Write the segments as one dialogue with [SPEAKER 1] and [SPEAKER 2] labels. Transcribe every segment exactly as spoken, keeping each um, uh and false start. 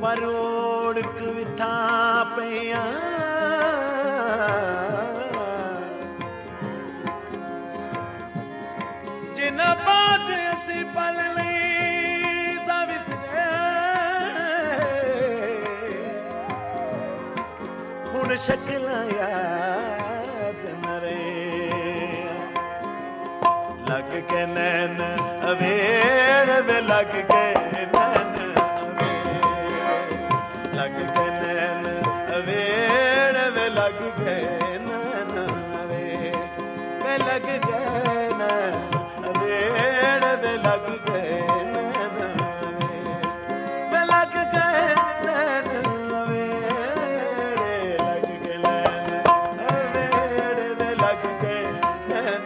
[SPEAKER 1] पर ओड़क विथा पया जिन्ना बाज असी पल नहीं जाविस हुण शक्लां याद न रहे लग के नैन अवेड़ वे लग के नैन अवेड़ लग के नैन अवेड़ वे लग के नैन अवेड़ वे लग गए नैन अवेड़ वे लग गए नैन अवेड़ वे लग गए नैन अवेड़ लग गए नैन अवेड़ वे लग गए नैन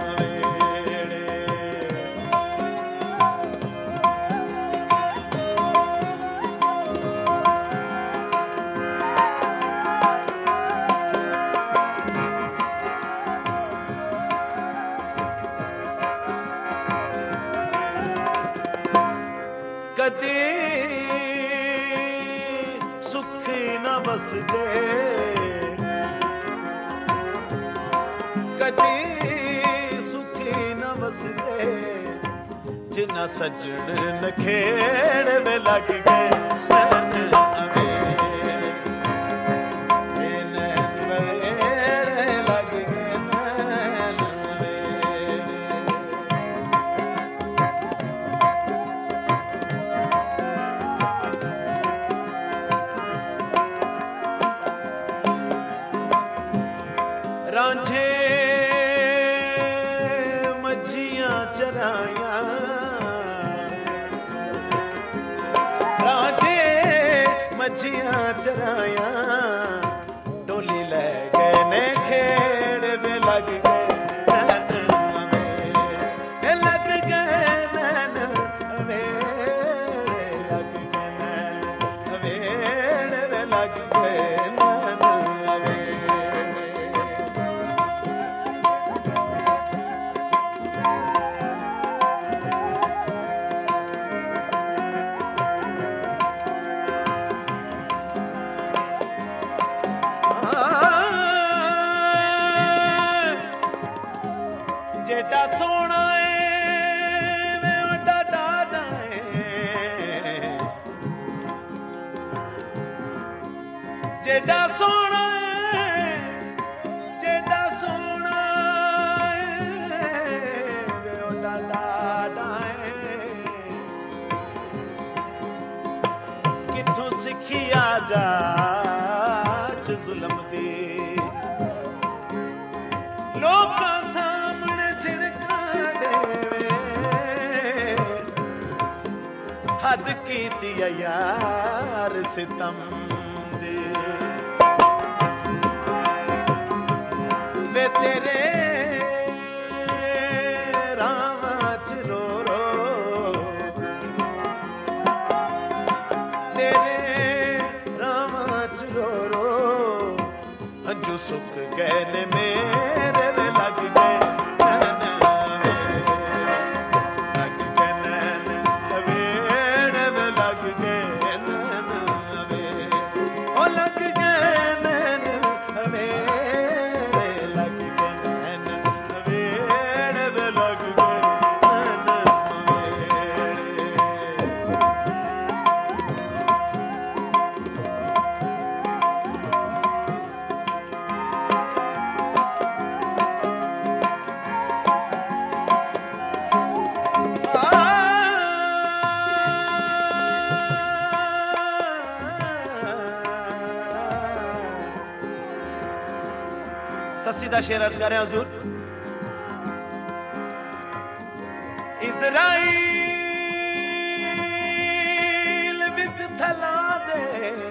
[SPEAKER 1] कदी सुख न बसदे कदी सुख न बसदे जिन्ना सजन नखेड़ वे लग गए नैन अवेड़ वे नैन अवेड़ लग गए नैन अवेड़ रांझे मच्छियां चराया रांझे मच्छियां चराया डोली ले गए ने खेड़ वे लग गए नैन अवेड़ लग गए नैन अवेड़ लग गए नैन अवेड़ वे लग गए नैन अवेड़ जेड़ा सोना है वे ओडा डाडा है जेड़ा सोना है जेड़ा सोना है वे ओडा डाडा है किथों सिखिया जाच जुल्म दी लोकां सामने झिड़का देवे हद कीती यार सितम दे वे तेरे रावां च रो रो तेरे रावां च रो रो हंजू सुक गए ने मेरे वे लग गए नैन लग गए नैन अवेड़ वे लग गए नैन अवेड़ ओ लग गए नैन अवेड़ लग गए नैन अवेड़ वे लग गए नैन सस्सी दा शेर अर्ज कर रहे हुजूर इज़राइल विच थला दे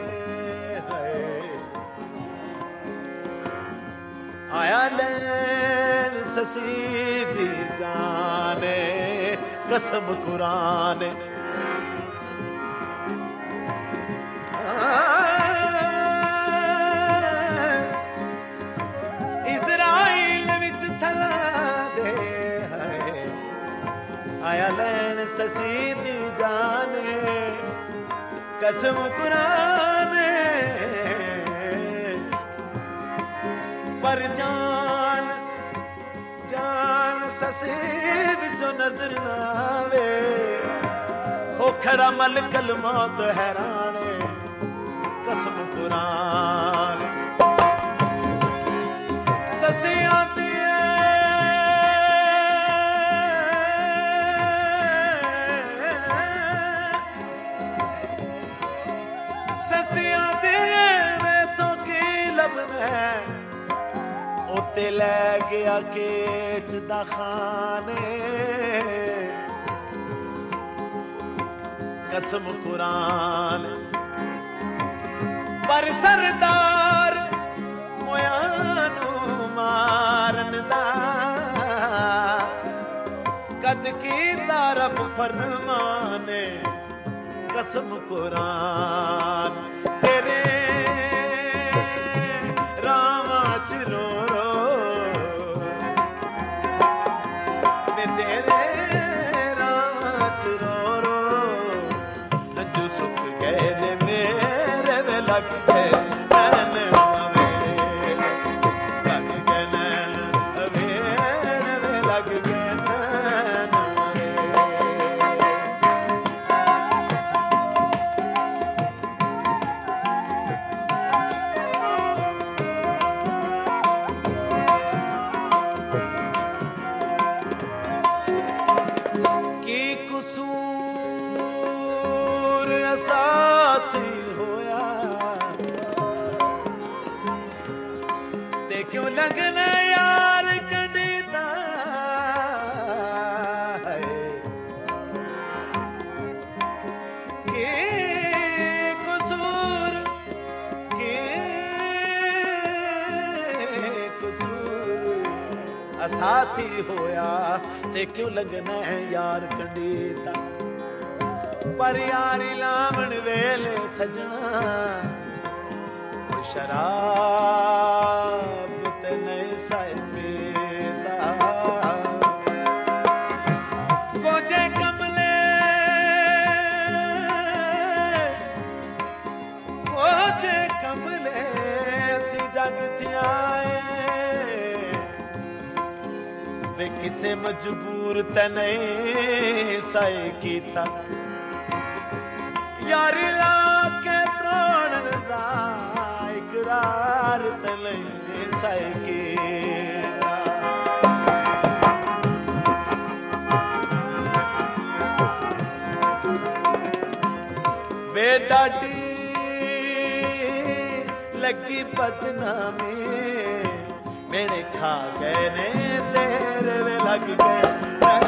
[SPEAKER 1] आया लैन ससी दी जाने कसम कुरान आया लैन ससी दी जाने कसम कुरान पर जान जान ससे विचों नजर ना आवे हो खड़ा मलकल मौत हैरान कसम कुरान ससियां ससियां दे तो की लबना उते लै गया केच दा खाने कसम कुरान पर सरदार मोयानू मारन दा कद की तारफ फरमाने कसम कुरान तेरे रामा च रो रो तेरे रामा च रो रो जो सुख गए ने मेरे में लग गए नैन अवे लग गए नैन अवे में लग गए नैन की कुसूर साथी होया ते क्यों लगना यार कड़ीदा है के कुसूर के कसूर असाथी होया ते क्यों लगना है यार कड़ीदा पर यारी लावण वेले सजना शराब ते नहीं साए पीता कोजे कमले कोजे कमले सी जगतियां वे किसे मजबूर ते नहीं साए कीता यारी लाके त्रोड़न दा इकरार तले साए कीता वे डाडी लगी बदनामी मेरे खा गए ने तेरे वे लग गए